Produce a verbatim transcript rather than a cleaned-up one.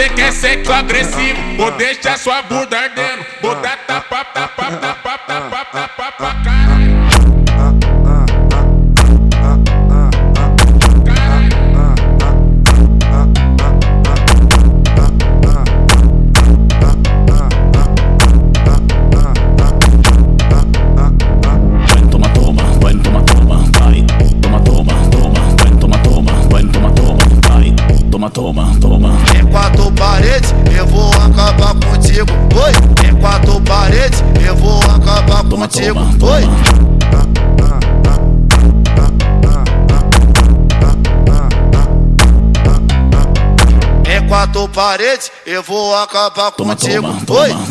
Você quer sexo agressivo, vou deixar sua bunda ardendo. Vou dar tapa, tapa, tapa, tapa, tapa pra caralho. Toma, toma. Em quatro paredes, eu vou acabar contigo. Oi, em quatro paredes, eu vou acabar toma, contigo. Toma, toma. Oi. Em quatro paredes, eu vou acabar toma, contigo. Toma, toma. Oi.